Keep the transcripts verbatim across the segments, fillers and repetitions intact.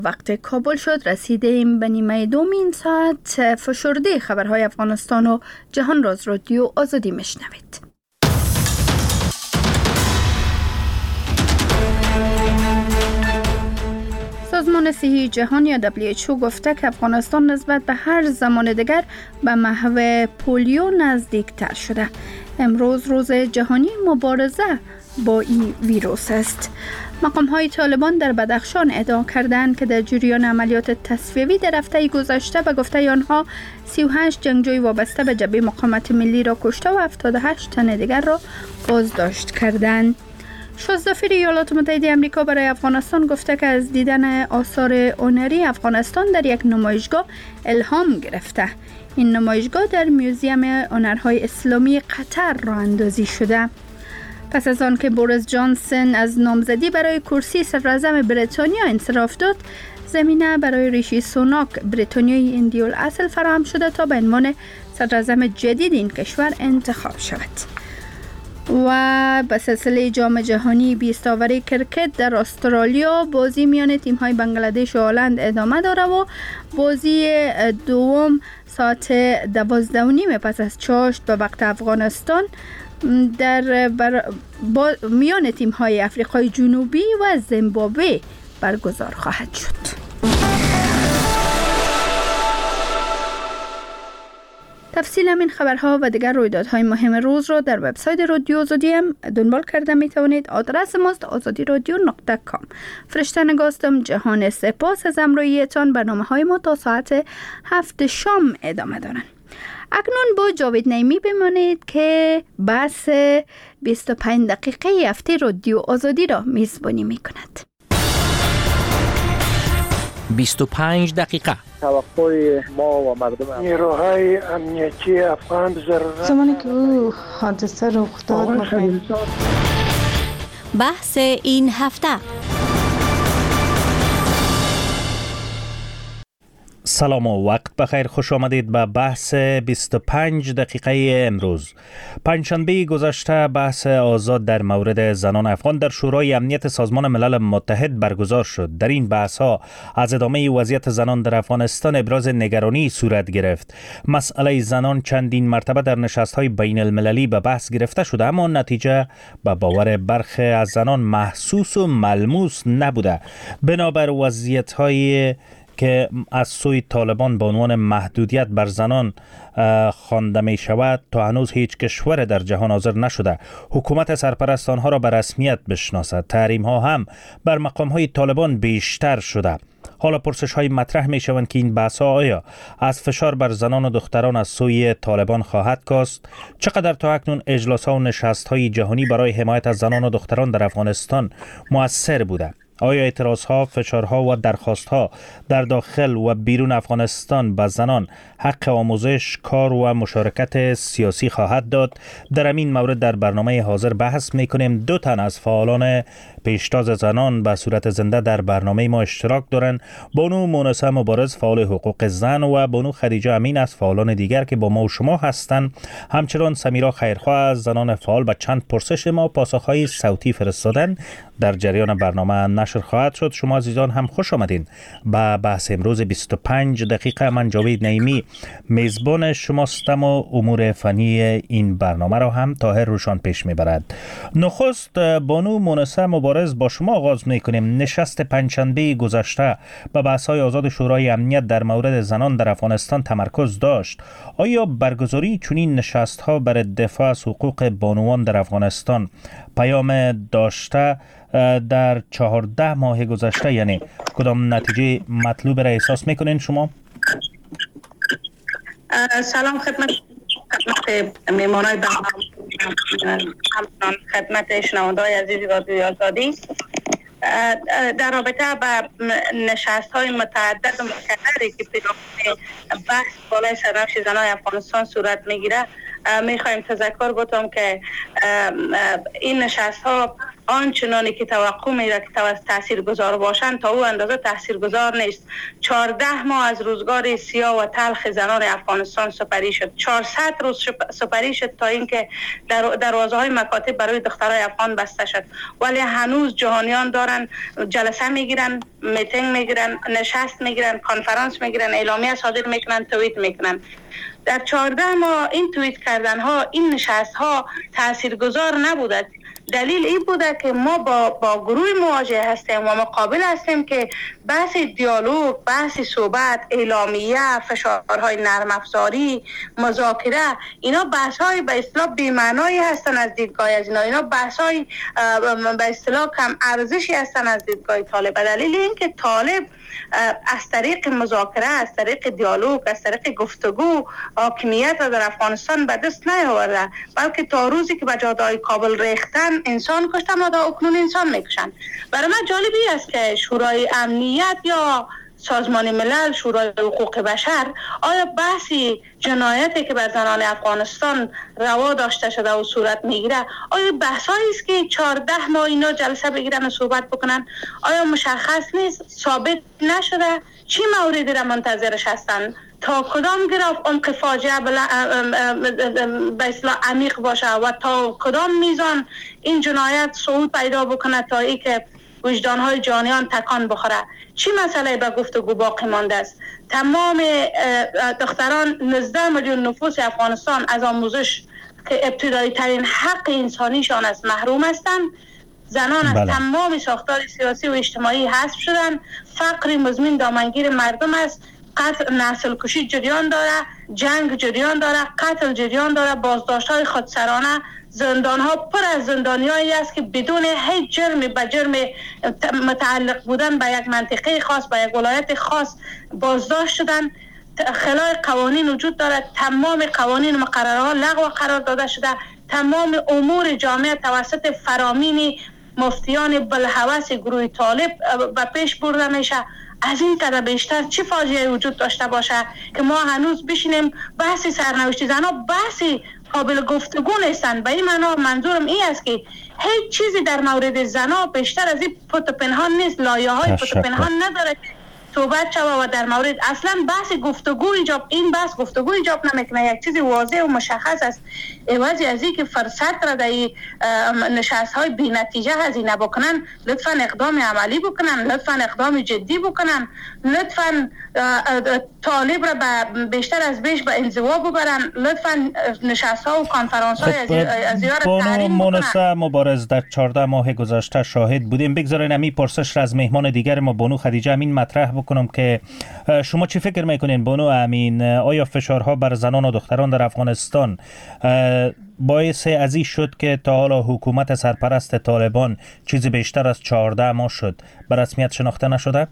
وقت کابل شد رسیدیم به نیمه دومین ساعت فشرده خبرهای افغانستان و جهان را از رادیو آزادی میشنوید. سازمان صحی جهان یا دبلیو اچ او گفته که افغانستان نسبت به هر زمان دیگر به محو پولیو نزدیکتر شده. امروز روز جهانی مبارزه با این ویروس است. مقام های طالبان در بدخشان ادعا کردند که در جریان عملیات تصفیوی در هفته گذشته به گفته آنها سی و هشت جنگجوی وابسته به جبهه مقاومت ملی را کشته و هفتاد و هشت تن دیگر را بازداشت کردند. شازدفیر ایالات متحده آمریکا برای افغانستان گفته که از دیدن آثار هنری افغانستان در یک نمایشگاه الهام گرفته. این نمایشگاه در موزیم هنرهای اسلامی قطر راه اندازی شده. پس از آن که بوریس جانسون از نامزدی برای کرسی صدراعظم بریتانیا انصراف داد، زمینه برای ریشی سوناک بریتانیایی هندی الاصل فراهم شده تا به عنوان صدراعظم جدید این کشور انتخاب شود. و به سلسله جام جهانی بیست اوری کرکت در استرالیا بازی میان تیم‌های بنگلادش و هلند ادامه داره و بازی دوم ساعت دوازده و نیم پس از چاشت به وقت افغانستان در بر... با... میان تیم‌های افریقای جنوبی و زیمبابوه برگزار خواهد شد. تفصیل این خبرها و دیگر رویدادهای مهم روز را در وبسایت رادیو آزادی هم دنبال کرده می توانید. آدرس ماست آزادی رادیو نقطه کام. فرشته نگاستم جهان سپاس از همراهیتان. برنامه های ما تا ساعت هفت شام ادامه دارند. اکنون با جاوید نعیمی بمانید که بحث بیست و پنج دقیقه هفته رادیو آزادی را میزبانی می کند. بیست و پنج دقیقه توقع ما و مردم نیروهای امنیتی افغان ضرورت زمانی که او حادثه رخ داد بحث این هفته. سلام و وقت بخیر، خوش آمدید به بحث بیست و پنج دقیقه امروز. پنجشنبه گذشته بحث آزاد در مورد زنان افغان در شورای امنیت سازمان ملل متحد برگزار شد. در این بحث ها از ادامه وضعیت زنان در افغانستان ابراز نگرانی صورت گرفت. مسئله زنان چندین مرتبه در نشست های بین المللی به بحث گرفته شده، اما نتیجه به باور برخی از زنان محسوس و ملموس نبوده. بنابر وضعیت های که از سوی طالبان به عنوان محدودیت بر زنان خوانده می شود، تا هنوز هیچ کشور در جهان حاضر نشده حکومت سرپرست آنها را به رسمیت بشناسد. تحریم ها هم بر مقام های طالبان بیشتر شده. حالا پرسش های مطرح می شوند که این بحث ها آیا از فشار بر زنان و دختران از سوی طالبان خواهد کاست؟ چقدر تا اکنون اجلاس ها و نشست های جهانی برای حمایت از زنان و دختران در افغانستان مؤثر بوده؟ آیا اعتراضها، فشارها و درخواستها در داخل و بیرون افغانستان به زنان حق آموزش، کار و مشارکت سیاسی خواهد داد؟ در همین مورد در برنامه حاضر بحث میکنیم. دو تن از فعالان پیشتاز زنان به صورت زنده در برنامه ما اشتراک دارند. بانو مونسه مبارز فعال حقوق زن و بانو خدیجه امین از فعالان دیگر که با ما و شما هستند. همچنان سمیرا خیرخواه از زنان فعال به چند پرسش ما پاسخهای صوتی فرستادن. در جریان برنامه نشر خواهد شد. شما عزیزان هم خوش آمدین به بحث امروز بیست و پنج دقیقه. من جاوید نعیمی میزبان شماستم و امور فنی این برنامه را هم طاهر روشان پیش میبرد. نخست بانو مونسه مبارز با شما آغاز میکنیم. نشست پنجشنبه گذشته به بحث‌های آزاد شورای امنیت در مورد زنان در افغانستان تمرکز داشت. آیا برگزاری چنین نشست‌ها برای دفاع از حقوق بانوان در افغانستان پیام داشته؟ در چهارده ماه گذشته یعنی کدام نتیجه مطلوب را احساس میکنین شما؟ سلام خدمت خدمت میمانای برنامه، همچنان خدمت شنونده‌های عزیز رادیوی آزادی. در رابطه با نشست های متعدد و متکرری که پیرامون بحث بالای سرنوشت زنان افغانستان صورت میگیره، میخوایم تذکر بکنم که این نشست ها آنچنانی که توقع میره که تاثیرگذار باشند تا او اندازه تاثیرگذار نیست. چهارده ماه از روزگار سیاه و تلخ زنان افغانستان سپری شد. چهارصد روز سپری شد تا اینکه در دروازه های مکاتب برای دخترای افغان بسته شد، ولی هنوز جهانیان دارن جلسه میگیرن، میتینگ میگیرن، نشست میگیرن، کنفرانس میگیرن، اعلامیه صادر میکنن، توییت میکنن. در چهارده ماه این توییت کردن ها، این نشست ها تاثیرگذار نبوده. دلیل این بوده که ما با با گروه مواجه هستیم و مقابل هستیم که بحث دیالوگ، بحث صحبت، اعلامیه، فشارهای نرم افزاری، مذاکره، اینا بحث‌های به اصطلاح بی‌معنایی هستن از دیدگاه از اینا. اینا بحث‌های به اصطلاح کم ارزشی هستن از دیدگاه طالب. به دلیل اینکه طالب از طریق مذاکره، از طریق دیالوگ، از طریق گفتگو حاکمیت را در افغانستان به دست نیاورده، بلکه تا روزی که به جاده‌های کابل ریختن انسان کشتن و تا اکنون انسان میکشن. برای من جالبی است که شورای امنیت یا سازمان ملل، شورای حقوق بشر، آیا بحثی جنایتی که بر زنان افغانستان روا داشته شده و صورت میگیره، آیا بحثایی است که چهارده ماه اینا جلسه بگیرن و صحبت بکنن؟ آیا مشخص نیست، ثابت نشده چی موردی را منتظرش هستن؟ تا کدام گراف عمق فاجعه به اصطلاح عمیق باشه و تا کدام میزان این جنایت صعود پیدا بکنه تا ای که وجدان‌های جانیان تکان بخوره؟ چی مسئله به گفتگو باقی مانده است؟ تمام دختران نوزده میلیون نفوس افغانستان از آموزش که ابتدایی ترین حق انسانیشان است محروم هستند. زنان از بله. تمام ساختار سیاسی و اجتماعی حذف شدند. فقر مزمن دامنگیر مردم است. قتل، نسل کشی جریان داره، جنگ جریان داره، قتل جریان داره، بازداشت‌های خودسرانه، زندان‌ها پر از زندانیایی است که بدون هیچ جرمی به جرم متعلق بودن به یک منطقه خاص، به یک ولایت خاص بازداشت شدن. خلای قوانین وجود دارد، تمام قوانین مقررها لغو قرار داده شده، تمام امور جامعه توسط فرامین مفتیان بلهوس گروه طالب به پیش برده میشه. از این قدر بیشتر چه فاجعه وجود داشته باشه که ما هنوز بشینیم بحثی سرنوشت زنها بحثی قابل گفتگو نیستن؟ به این معنا منظورم این است که هیچ چیزی در مورد زنها بیشتر از این پت و پنهان نیست، لایه های پت و پنهان نداره صحبت شود و در مورد اصلا بحث گفتگو ایجاب این بحث گفتگو ایجاب نمیکنه. یک چیز واضح و مشخص است، عوضی از این که فرصت را در نشست های بی نتیجه هزینه بکنن، لطفا اقدام عملی بکنن، لطفا اقدام جدی بکنن، لطفا طالب را بیشتر از بیش به انزوا ببرن، لطفا نشست ها و کنفرانس های از زیارت تحریم بکنن. مبارز در چهارده ماه گذشته شاهد بودیم. بگذارین امی پرسش را از مهمان دیگر ما بانو خدیجه امین مطرح بکنم که شما چی فکر میکنین بانو امین؟ آیا فشارها بر زنان و دختران در افغانستان باعث ازی شد که تا حالا حکومت سرپرست طالبان چیزی بیشتر از چهارده ماه شد به رسمیت شناخته نشده؟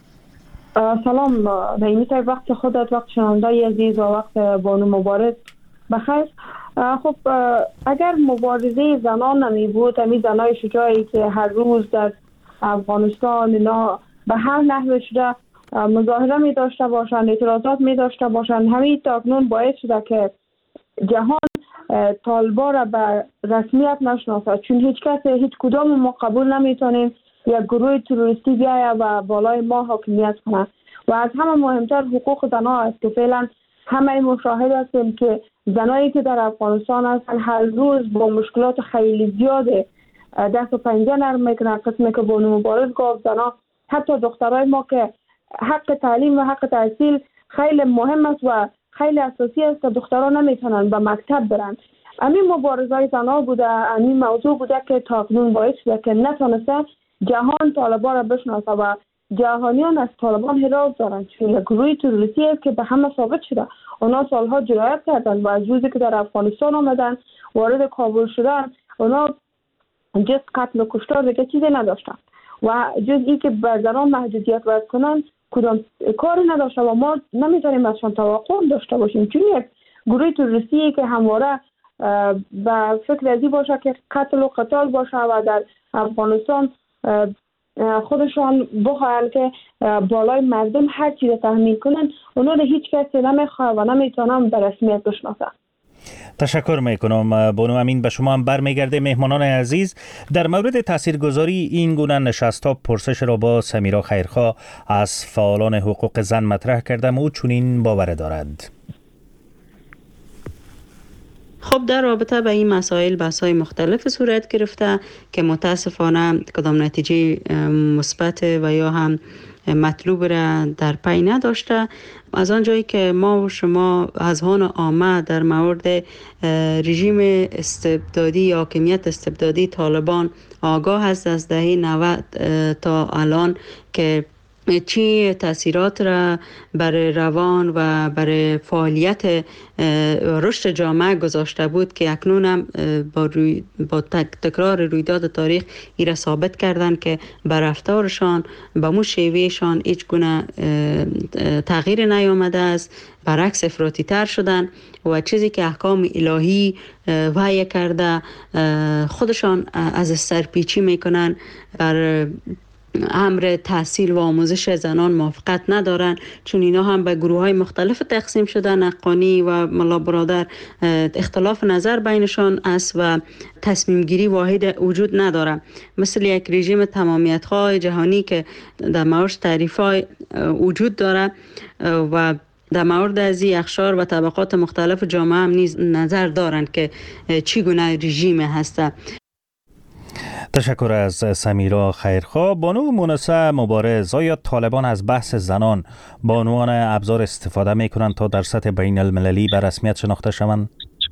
سلام رحیمی صاحب، وقت خودت، وقت شنوندای عزیز و وقت بانو مبارز بخیر. خب اگر مبارزه زنان نمی بود، همین زنای شجاعی که هر روز در افغانستان اینا به هر نحوه شده مظاهره می داشته باشند، اعتراضات می داشته باشند، همین تاکنون باعث شده که جهان طالبا را به رسمیت نشناسد، چون هیچ کس هیچ کدام ما قبول نمیتونیم یک گروه تروریستی بیاید و بالای ما حاکمیت کنه. و از همه مهمتر حقوق زنها است که فعلا همه مشاهد هستیم که زنایی که در افغانستان هستن هر روز با مشکلات خیلی زیاد دست و پنجه نرم میکنن. قسمی که بانو مبارز گفت، زنها حتی دخترای ما که حق تعلیم و حق تحصیل خیلی مهم است و خیلی اساسی است که دخترها نمیتونن به مکتب برن. همین مبارزای زنها بوده، همین موضوع بوده که تاکنون باعث شده که نتونسته جهان طالبا را بشناسه و جهانیان از طالبان حراس دارن، چون یک گروه تروریستی است که به همه ثابت شده. اونا سالها جنایت کردن و از روزی که در افغانستان آمدن وارد کابل شدن، اونا جز قتل و کشتار دیگه چیزی نداشتن و جز این که بر زنان محدودیت وضع کنن کدام کاری نداشته و ما نمیتونیم ازشان توقع داشته باشیم، چون یک گروه تروریستی که همواره به فکر ازی باشه که قتل و قتال باشه و در افغانستان خودشان بخواهند که بالای مردم هر چیز تحمیل کنن، اونا رو هیچ کسی نمیخواه و نمیتونن به رسمیت بشناسن. تشکر میکنم بانو امین. به شما هم برمیگرده. مهمانان عزیز، در مورد تاثیرگذاری این گونه نشست‌ها پرسش را با سمیرا خیرخواه از فعالان حقوق زن مطرح کردم. او چنین باور دارد. خب در رابطه با این مسائل بحث‌های مختلف صورت گرفته که متاسفانه کدام نتیجه مثبت و یا هم مطلوب را در پی نداشته. از آنجایی که ما و شما اذهان عامه در مورد رژیم استبدادی یا حاکمیت استبدادی طالبان آگاه است از دهه نود تا الان که چی تاثیرات را برای روان و برای فعالیت رشد جامعه گذاشته بود که اکنون هم با, روی با تکرار رویداد تاریخ ای را ثابت کردن که بر رفتارشان با مو شیوهشان هیچ گونه تغییر نیامده است، برعکس افراطی تر شدن و چیزی که احکام الهی وحی کرده خودشان از سرپیچی میکنن. بر امر تحصیل و آموزش زنان موافقت ندارن، چون اینا هم به گروه های مختلف تقسیم شدن. اقانی و ملا برادر اختلاف نظر بینشان است و تصمیم گیری واحد وجود نداره، مثل یک رژیم تمامیت خواه جهانی که در مورد تعریف های وجود داره و در مورد از این اقشار و طبقات مختلف جامعه هم نیز نظر دارند که چی گونه رژیم هسته. تشکر از سمیرا خیرخواه. بانو مونسه مبارز، آیا طالبان از بحث زنان به عنوان ابزار استفاده میکنند تا در سطح بین المللی به رسمیت شناخته شوند؟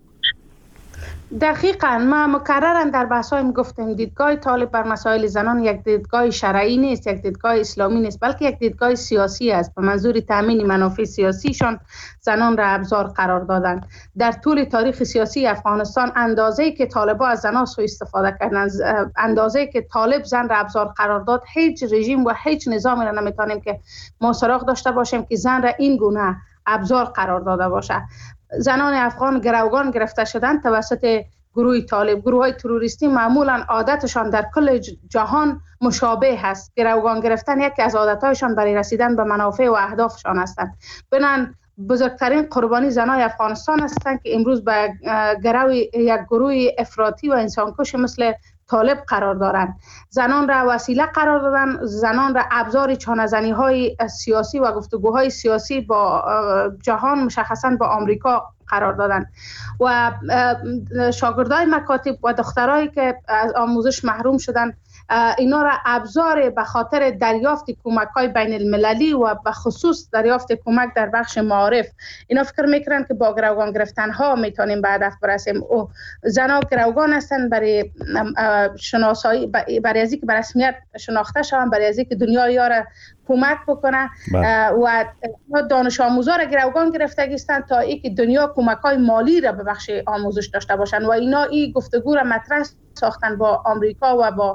دقیقاً ما مکرراً در بحث‌هایم گفتیم دیدگاه طالب بر مسائل زنان یک دیدگاه شرعی نیست، یک دیدگاه اسلامی نیست، بلکه یک دیدگاه سیاسی است. به منظور تامین منافع سیاسیشان زنان را ابزار قرار دادن. در طول تاریخ سیاسی افغانستان اندازه‌ای که طالبان از زنان سوء استفاده کردند، اندازه‌ای که طالب زن را ابزار قرار داد، هیچ رژیم و هیچ نظامی را نمیتونیم که ما سراغ داشته باشیم که زن را این گونه ابزار قرار داده باشه. زنان افغان گروگان گرفته شدند توسط گروه طالب. گروه های تروریستی معمولا عادتشان در کل جهان مشابه هست. گروگان گرفتن یکی از عادتهایشان برای رسیدن به منافع و اهدافشان هستند. بنان بزرگترین قربانی زنای افغانستان هستند که امروز به گروه یک گروه افراطی و انسانکش مثل طالب قرار دارند. زنان را وسیله قرار دادن، زنان را ابزار چانه‌زنی های سیاسی و گفتگوهای سیاسی با جهان، مشخصا با آمریکا قرار دادن و شاگردای مکاتب و دخترایی که از آموزش محروم شدن، اینا را ابزار به خاطر دریافت کمک‌های بین المللی و به خصوص دریافت کمک در بخش معارف، اینا فکر میکنن که با گروگان گرفتن ها میتونیم به هدف برسیم. او زنا گروگان هستن برای شناسایی، برای از اینکه به رسمیت شناخته شوند، برای از اینکه دنیا یاره کمک بکنه و دانش آموزا را گروگان گرفتگی هستند تا اینکه دنیا کمک‌های مالی را به بخش آموزش داشته باشند و اینا این گفتگو را مطرح ساختن با آمریکا و با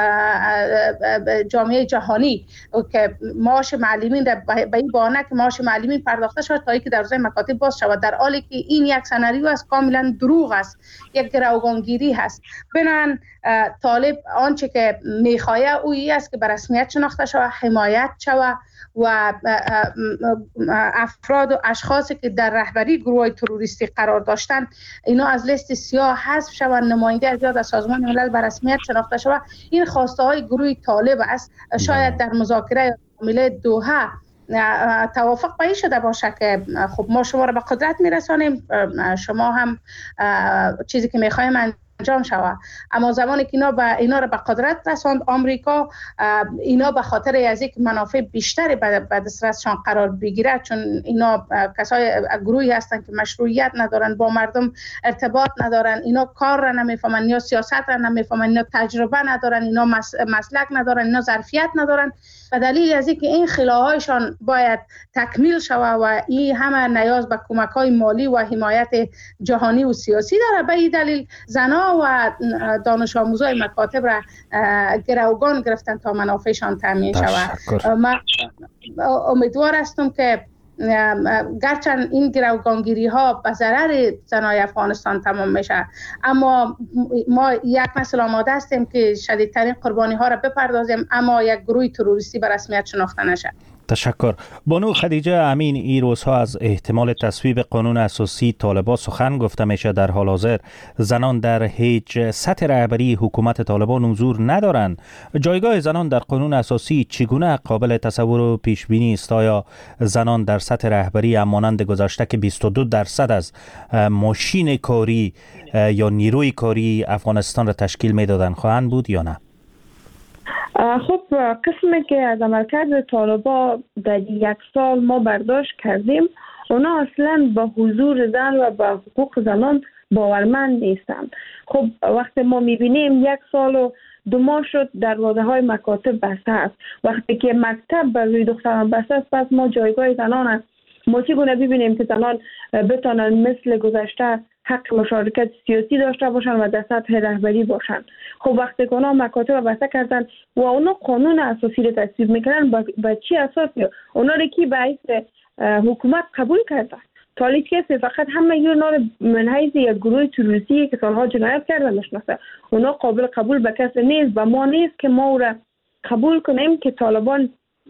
جامعه جهانی که معاش معلمین به این بهانه که معاش معلمین پرداخته شود تا اینکه در روزهای مکاتب باز شود، در حالی که این یک سناریو است کاملا دروغ است، یک گروگانگیری هست. بنان طالب آنچه که میخواه اویی است که به رسمیت شناخته شود، حمایت شود و افراد و اشخاصی که در رهبری گروه تروریستی قرار داشتن اینا از لیست سیاه حذف شوند، نماینده از یاد از سازمان ملل به رسمیت شناخته شود. این خواسته های گروه طالب است. شاید در مذاکره معامله دوحه توافق به این شده باشه که خب ما شما را به قدرت میرسانیم، شما هم چیزی که میخوایم انجام شود. اما زمانی که اینا به اینا را به قدرت رساند آمریکا، اینا به خاطر از اینکه منافع بیشتری به دسترسشان قرار بگیره، چون اینا کسای گروهی هستند که مشروعیت ندارن، با مردم ارتباط ندارن، اینا کار را نمیفهمن یا سیاست را نمیفهمن، اینا تجربه ندارن، اینا مسلک ندارن، اینا ظرفیت ندارن. به دلیل از اینکه این خلاهایشان باید تکمیل شود و این همه نیاز به کمک‌های مالی و حمایت جهانی و سیاسی داره، به این دلیل زنا و دانش آموزای مکاتب را گروگان گرفتن تا منافعشان تامین شود. من امیدوار هستم که گرچند این گروگانگیری ها به ضرر زنای افغانستان تمام میشه، اما ما یک نسل آماده هستیم که شدیدترین قربانی ها را بپردازیم اما یک گروه تروریستی به رسمیت شناخته نشه. تشکر. بانو خدیجه امین، این روزها از احتمال تصویب قانون اساسی طالبان سخن گفته میشه. در حال حاضر زنان در هیچ سطح رهبری حکومت طالبان حضور ندارند. جایگاه زنان در قانون اساسی چگونه قابل تصور و پیش بینی است؟ آیا زنان در سطح رهبری همانند گذشته که بیست و دو درصد از ماشین کاری یا نیروی کاری افغانستان را تشکیل میدادند خواهند بود یا نه؟ خب قسمی که از عملکرد طالبان در یک سال ما برداشت کردیم، اونا اصلا به حضور زن و به حقوق زنان باورمند نیستند. خب وقتی ما میبینیم یک سال و دو ماه شد دروازه های مکاتب بسته است، وقتی که مکتب بر روی دختران بسته است، پس ما جایگاه زنان است. ما چگونه ببینیم که زنان بتانن مثل گذشته حق مشارکت سیاسی داشته باشن و در سطح رهبری باشن؟ خب وقتی که اونا مکاتب بسته کردن و اونا قانون اساسی رو تصویب میکنن، با چی اساسی؟ اونا رو کی باعث حکومت قبول کرده؟ طالب کسی فقط همه اونا رو من حیث یک گروه تروریستی که سالها جنایت کرده میشناسه. اونا قابل قبول به کسی نیست، و ما نیست که ما او را قبول کنیم که طالبان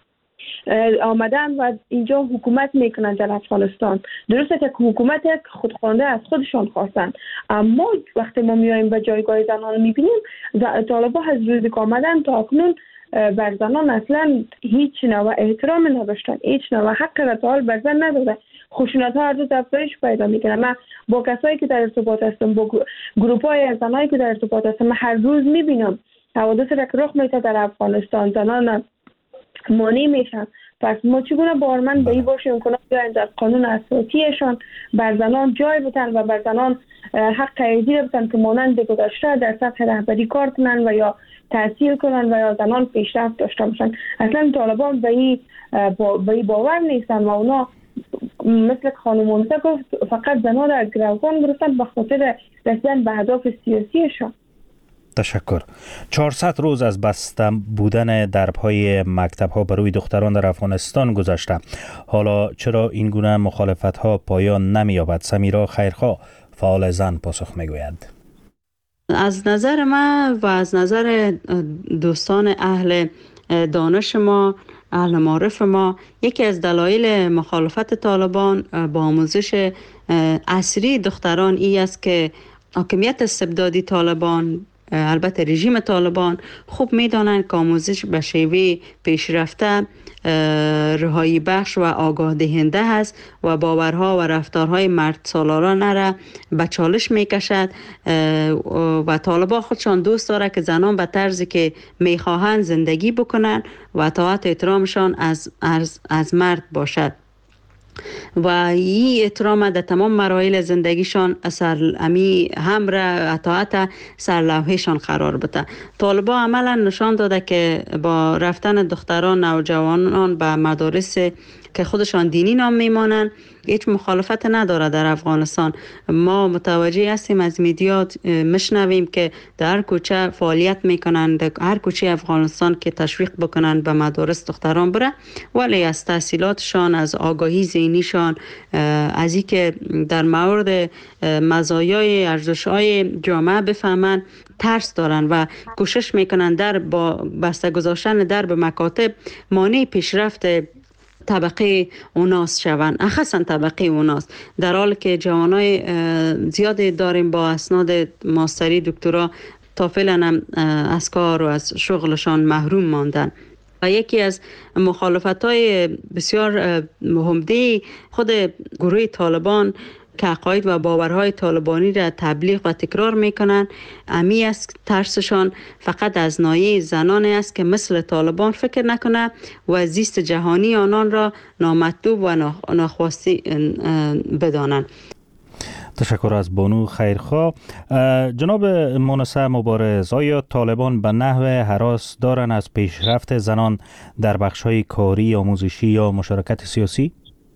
آمدن و اینجا حکومت میکنن در افغانستان. درسته که حکومت یک خودخوانده از خودشان خواستن، اما وقتی ما میایم به جایگاه زنان میبینیم طالبان از روزی که آمدن تا اکنون بر زنان اصلا هیچ نوع احترام نداشتن، هیچ نوع حق رتال بر زن نداده. خشونت ها هر روز افزایش پیدا میکنه. من با کسایی که در ارتباط هستم، با گروپ های از زنایی که در ارتباط هستم، من هر روز میبینم حوادث را که رخ میده در افغانستان، زنان مانع میشن. پس ما چگونه باورمند به این باشیم که بیاین در قانون اساسیشان بر زنان جای بتن و بر زنان حق ایجاد بتن که مانند گذشته در سطح رهبری کار کنن و یا تحصیل کنن و یا زنان پیشرفت داشته باشن. اصلا طالبان به این با باور نیستن و اونا مثل خانم مونسه گفت فقط زنان را گروگان گرفتن به خاطر رسیدن به اهداف سیاسیشان. تشکر. چهارصد روز از بسته بودن درب‌های مکتب‌ها برای دختران در افغانستان گذشته. حالا چرا این گونه مخالفت‌ها پایان نمی‌یابد؟ سمیرا خیرخواه، فعال زن، پاسخ می‌گوید. از نظر من و از نظر دوستان اهل دانش ما، اهل معرف ما، یکی از دلایل مخالفت طالبان با آموزش عصری دختران ای است که حاکمیت استبدادی طالبان، البته رژیم طالبان، خوب میدانند که آموزش به شیوه پیشرفته رهایی بخش و آگاه دهنده است و باورها و رفتارهای مرد سالارانه را به چالش میکشد و طالبان خودشان دوست داره که زنان به طرزی که میخواهند زندگی بکنند و اطاعت احترامشان از, از, از مرد باشد و این احترام در تمام مراحل زندگیشان اثر امی هم را اطاعت سرلوحهشان قرار بده. طالبان عملا نشان داده که با رفتن دختران نوجوانان به مدارس که خودشان دینی نام میمانند هیچ مخالفت نداره در افغانستان. ما متوجه هستیم، از میدیا مشنویم که در کوچه فعالیت میکنند، هر کوچه افغانستان که تشویق بکنند به مدارس دختران بره، ولی از تحصیلاتشان، از آگاهی ذهنیشان، از این که در مورد مزایای ارزش‌های جامعه بفهمند ترس دارن و کوشش میکنن در با بسته گذاشتن در به مکاتب مانع پیشرفت طبقه اوناس شوند، اخصا طبقه اوناس، در حالی که جوانای زیادی داریم با اسناد ماستری دکترا تا فعلا از کار و از شغلشان محروم ماندن. و یکی از مخالفت‌های بسیار مهمه خود گروه طالبان که عقاید و باورهای طالبانی را تبلیغ و تکرار میکنن، امی است ترسشان فقط از نایه زنان است که مثل طالبان فکر نکنه و زیست جهانی آنان را نامطلوب و ناخواسته بدانند. تشکر از بانو خیرخواه. جناب مونسه مبارز، آیا طالبان به نحو هراس دارن از پیشرفت زنان در بخش‌های کاری، آموزشی یا مشارکت سیاسی؟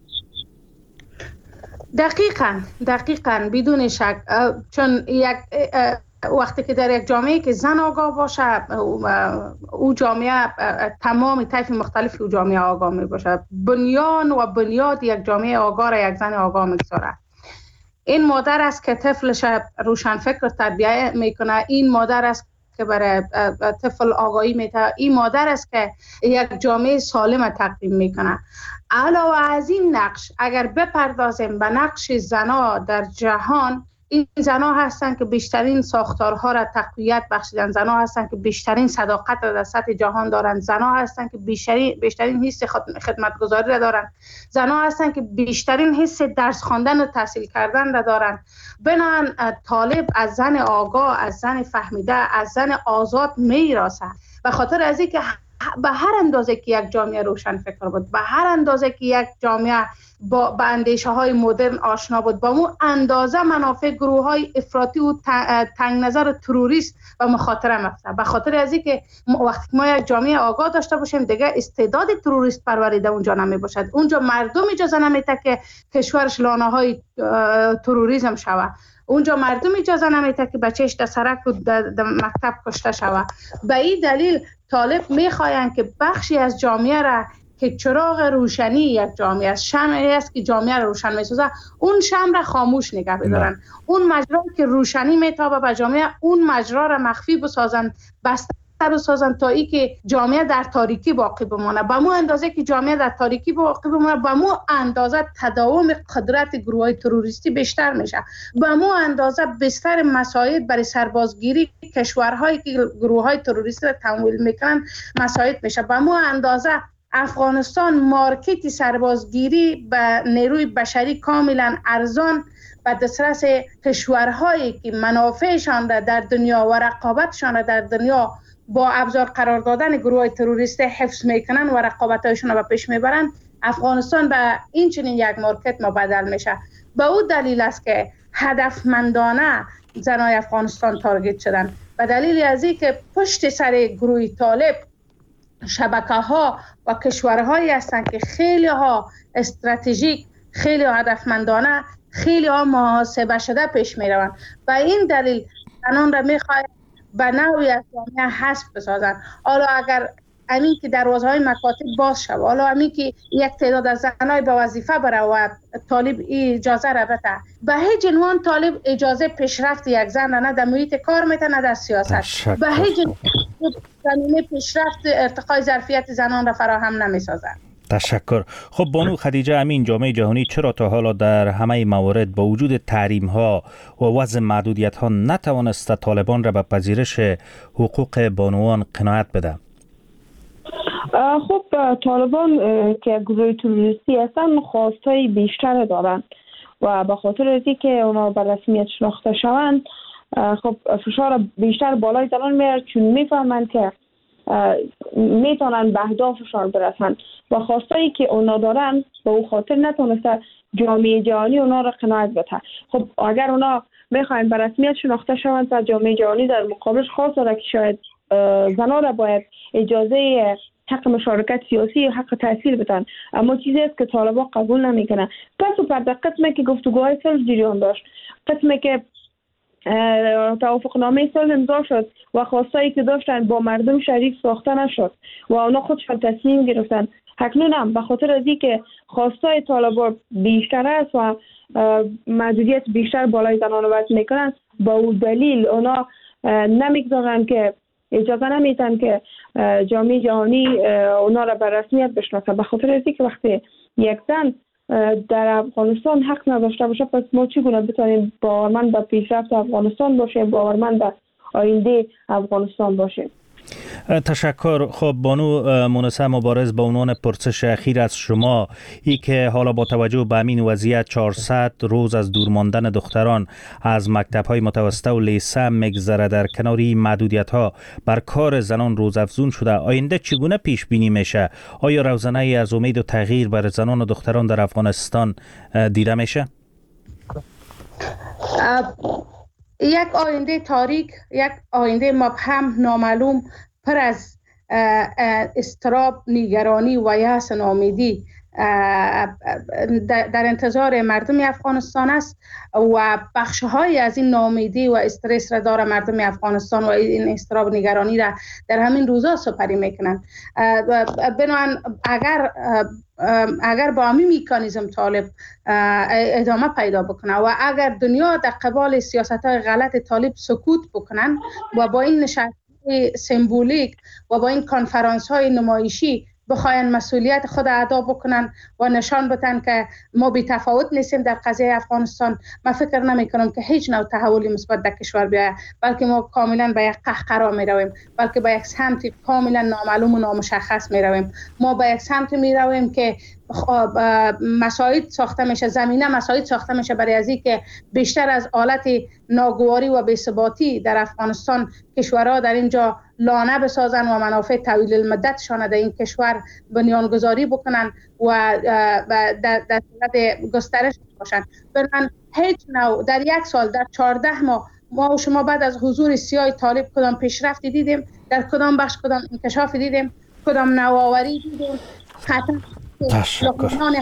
دقیقاً دقیقاً بدون شک، چون یک وقتی که در یک جامعه که زن آگاه باشه، او جامعه تمام طیف مختلفی او جامعه آگاه می باشه. بنیان و بنیاد یک جامعه آگاه را یک زن آگاه میگذاره. این مادر است که طفلش روشن فکر تربیت میکنه، این مادر است که برای طفل آگاهی میده، این مادر است که یک جامعه سالم تقدیم میکنه. علاوه از این نقش اگر بپردازیم به نقش زنها در جهان، این زنها هستند که بیشترین ساختارها را تقویت بخشیدن، زنها هستند که بیشترین صداقت را در سطح جهان دارند، زنها هستند که بیشترین بیشترین حس خدمتگزاری را دارند، زنها هستند که بیشترین حس درس خواندن و تحصیل کردن را دارند. بنابراین طالب از زن آگاه، از زن فهمیده، از زن آزاد میراسه. به خاطر از اینکه به هر اندازه که یک جامعه روشن فکر بود، به هر اندازه که یک جامعه با به اندیشه های مدرن آشنا بود، با مو اندازه منافع گروه های افراطی و تنگ نظر و تروریست و مخاطره مفته. به خاطر از اینکه وقتی ما یک جامعه آگاه داشته باشیم، دیگه استعداد تروریست پروریده اونجا نمی باشد. اونجا مردم اجازه نمیده که کشورش لانه های تروریسم شود. اونجا مردم اجازه نمیده که بچهش در سرک و در مکتب کشته شود. به این دلیل طالب میخواهند که بخشی از جامعه را که چراغ روشنی یک جامعه است، شمعی است که جامعه را روشن میسازه، اون شمع را خاموش نگه بدارن. اون مجرا که روشنی میتابه به جامعه، اون مجرا را مخفی بسازن، بسته بسازن تا ای که جامعه در تاریکی باقی بمانه. به مو اندازه که جامعه در تاریکی باقی بمانه، به مو اندازه تداوم قدرت گروه های تروریستی بیشتر میشه. به مو اندازه بستر مساعد برای سربازگیری کشورهایی که گروه های تروریستی را تمویل میکنن مساعد میشه. به مو اندازه افغانستان مارکت سربازگیری به نیروی بشری کاملا ارزان و دسترس کشورهایی که منافعشان را در دنیا و رقابتشان را در دنیا با ابزار قرار دادن گروه های تروریستی حفظ میکنن و رقابتایشون را به پیش میبرن، افغانستان به این چنین یک مارکت مبدل میشه. به او دلیل است که هدفمندانه زنای افغانستان تارگت شدن. به دلیل از این که پشت سر گروه طالب شبکه ها و کشورهایی هستند که خیلی ها استراتژیک، خیلی ها هدفمندانه، خیلی ها محاسبه شده پیش می روند. و این دلیل زنان را می خواهد به نوعی از جامعه حذف بسازند. حالا اگر همین که دروازه های مکاتب باز شد، حالا همین که یک تعداد از زنای به وظیفه بره و طالب اجازه را بده، به هیچ عنوان طالب اجازه پیشرفت یک زن را نه در محیط کار میده نه در سیاست. به هیچ عنوان پیشرفت ارتقای ظرفیت زنان را فراهم نمیسازد. تشکر. خب بانو خدیجه، امین جامعه جهانی چرا تا حالا در همه موارد با وجود تحریم ها و وضع محدودیت ها نتوانسته طالبان را به پذیرش حقوق بانوان قناعت بده؟ خب طالبان که گروه تروریستی هستن خواستای بیشتر دارن و به خاطر از اینکه اونا به رسمیت شناخته شوند، خب فشار بیشتر بالای زنان میاد، چون میفهمند که میتونن به اهدافشان برسن و خواستایی که اونا دارن به او خاطر نتونسته جامعه جهانی اونا را قناعت بده. خب اگر اونا میخواین به رسمیت شناخته شوند و جامعه جهانی در مقابلش خواست داره که شاید زنان را باید اجازه حق مشارکت سیاسی و حق تحصیل بدن، اما چیزی است که طالبان قبول نمیکنن. پس و پرده قسمی که گفتگوهای صلح جریان داشت، قسمی که توافقنامه صلح امضا شد و خواستایی که داشتن با مردم شریک ساخته نشد و اونا خودشان تصمیم گرفتن. اکنون هم به خاطر از اینکه خواستای طالبان بیشتر است و محدودیت بیشتر بالای زنان وضع میکنن، با اون دلیل اونا نمیگذارن که اجازه نمیدن که جامعه جهانی اونا را به رسمیت بشناسه. به خاطر از اینکه وقتی یک زن در افغانستان حق نداشته باشه، پس ما چگونه بتونیم باورمند به پیشرفت افغانستان باشیم، باورمند به آینده افغانستان باشیم؟ تشکر. خب بانو مونسه مبارز، به عنوان پرسش اخیر از شما، ای که حالا با توجه به همین وضعیت چهارصد روز از دور ماندن دختران از مکتب‌های متوسطه و لیسه میگذره، در کنار این محدودیت‌ها بر کار زنان روزافزون شده، آینده چگونه پیش بینی میشه؟ آیا روزنه ای از امید و تغییر بر زنان و دختران در افغانستان دیده میشه؟ یک آینده تاریک، یک آینده مبهم، نامعلوم، پر از اضطراب، نگرانی و یأس و ناامیدی در انتظار مردم افغانستان است و بخش‌های از این ناامیدی و استرس را داره مردم افغانستان و این اضطراب و نگرانی را در همین روزا سپری میکنن. بنابراین اگر اگر با همین میکانیزم طالب ادامه پیدا بکنه و اگر دنیا در قبال سیاست‌های غلط طالب سکوت بکنن و با این نشست سمبولیک و با این کنفرانس های نمایشی بخواین مسئولیت خود ادا بکنن و نشان بدن که ما بی تفاوت نیستیم در قضیه افغانستان، من فکر نمی کنم که هیچ نوع تحولی مثبت در کشور بیاید، بلکه ما کاملا به یک قهقرا می رویم، بلکه به یک سمت کاملا نامعلوم و نامشخص می رویم. ما به یک سمت می رویم که مساعد ساخته میشه، زمینه مساعد ساخته میشه برای از که بیشتر از حالت ناگواری و بی‌ثباتی در افغانستان کشورها در اینجا لانه بسازن و منافع طویل المدتشان در این کشور بنیانگذاری بکنن و در در صورت گسترش باشن. برن هیچ نوع در یک سال، در چهارده ماه ما و شما بعد از حضور سیاه طالب کدام پیشرفتی دیدیم، در کدام بخش کدام انکشافی دیدیم، کدام نوآوری دیدیم. خطر افغانستان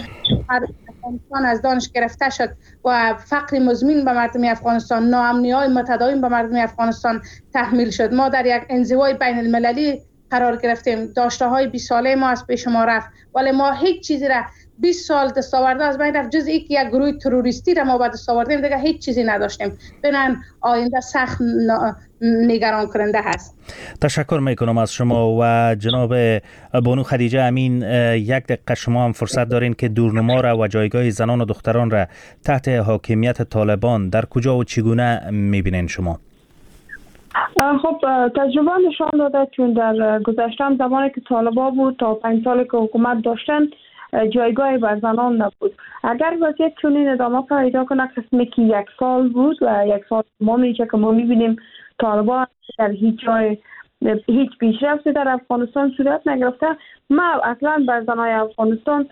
از دانش گرفته شد و فقر مزمن به مردم افغانستان، ناامنی‌های متداوم به مردم افغانستان تحمیل شد. ما در یک انزوای بین المللی قرار گرفتیم، داشته‌های بیست ساله ما از پیش ما رفت، ولی ما هیچ چیزی را بیست سال دستاورده از بین رفت جز اینکه یک گروه تروریستی را ما بعد دست آوردیم، دیگه هیچ چیزی نداشتیم. ببینن آینده سخت نگران کننده هست. تشکر میکنم از شما و جناب بانو خدیجه امین. یک دقیقه شما هم فرصت دارین که دورنما را و جایگاه زنان و دختران را تحت حاکمیت طالبان در کجا و چگونه میبینین شما؟ خب تجربه نشان داده چون در گذشته زمانی که طالبا بود تا پنج سالی که حکومت داشتن جایگاهی بر زنان نبود. اگر وضعیت چنین ادامه پیدا کنه، قسمی که یک سال بود و یک سال ما میشه که ما میبینیم طالبان در هیچ جای هیچ پیشرفتی در افغانستان صورت نگرفته، ما اصلا بر زنای افغانستان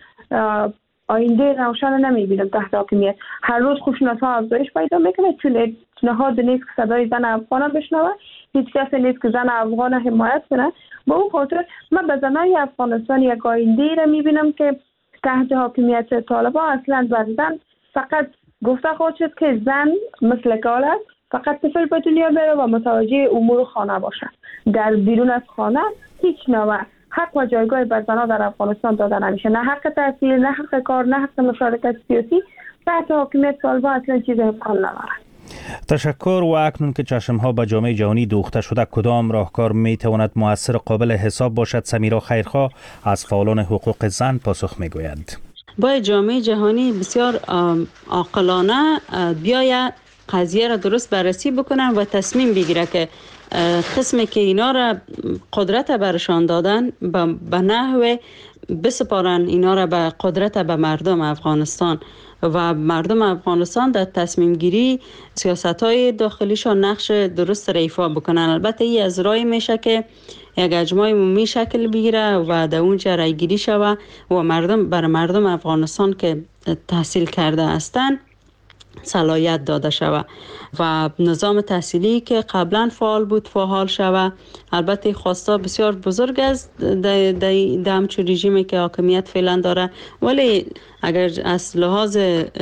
آینده روشن نمیبینم تحت حاکمیت. هر روز خوشناسا افزایش پیدا میکنه چون نهاد نیست که صدای زن افغانه بشنوه، هیچ کسی نیست که زن افغانه حمایت کنه. با اون خاطر من به زنای افغانستان یک آینده را میبینم که تحت حاکمیت طالبان اصلا بر زن فقط گفته خواهد شد که زن مثل کال است، فقط طفل به دنیا بره و متوجه امور خانه باشه. در بیرون از خانه هیچ نوع حق و جایگاه بر زنها در افغانستان داده نمیشه، نه حق تحصیل، نه حق کار، نه حق مشارکت سیاسی. تحت حاکمیت طالبان اصلا چیز امکان نداره. تشکر. و اکنون که چشمها به جامعه جهانی دوخته شده، کدام راهکار می تواند مؤثر قابل حساب باشد؟ سمیرا خیرخواه از فعالان حقوق زن پاسخ می گویند. باید جامعه جهانی بسیار عاقلانه بیاید قضیه را درست بررسی بکنن و تصمیم بگیره که قسمی که اینا را قدرت برشان دادن به نحو بسپارن اینا را به قدرت به مردم افغانستان و مردم افغانستان در تصمیم گیری سیاست های داخلیشان نقش درست را ایفا بکنن. البته این از رای میشه که یک اجماع عمومی شکل بگیره و در اونجا رای گیری شوه و مردم بر مردم افغانستان که تحصیل کرده هستند صلاحیت داده شود و نظام تحصیلی که قبلا فعال بود فعال شود. البته خواسته بسیار بزرگ است در همچون رژیمی که حاکمیت فعلا داره، ولی اگر از لحاظ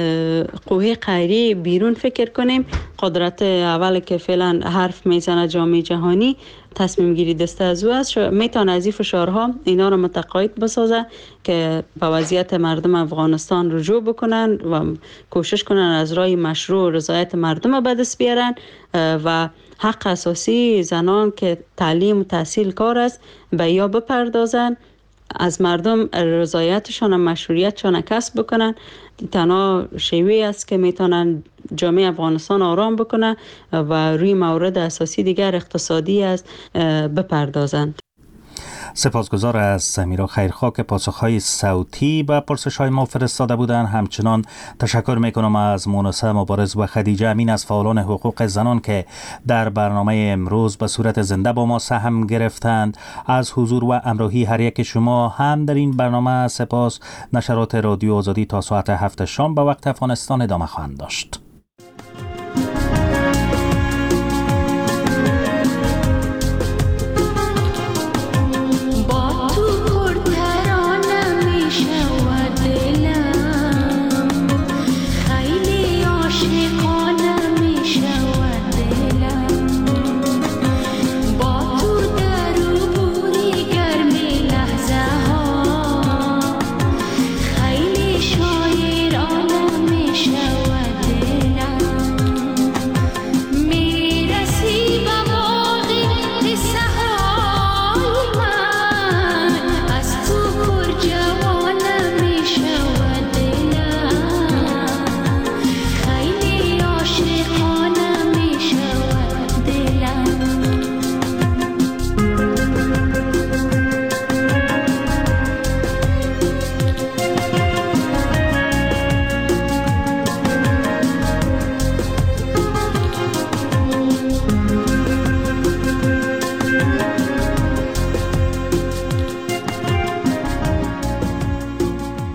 قوه غیری بیرون فکر کنیم، قدرت اول که فعلا حرف میزنه جامعه جهانی تصمیم گیری دسته از او است، میتونه از این فشارها اینا را متقاعد بسازه که به وضعیت مردم افغانستان رجوع بکنن و کوشش کنن از راه مشروع رضایت مردم به دست بیارن و حق اساسی زنان که تعلیم و تحصیل کار است به یا بپردازن، از مردم رضایتشان و مشروعیتشان کسب بکنن. تنها شیوه است که میتونن جامعه افغانستان آرام بکنه و روی موارد اساسی دیگر اقتصادی است بپردازند. سپاسگزار از سمیرا خیرخواه که پاسخهای صوتی به پرسش‌های ما فرستاده بودند. همچنان تشکر میکنم از مونس مبارز و خدیجه امین از فعالان حقوق زنان که در برنامه امروز به صورت زنده با ما سهم گرفتند. از حضور و همراهی هر یک شما هم در این برنامه سپاس. نشرات رادیو آزادی تا ساعت هفت شام به وقت افغانستان ادامه خواهند داشت.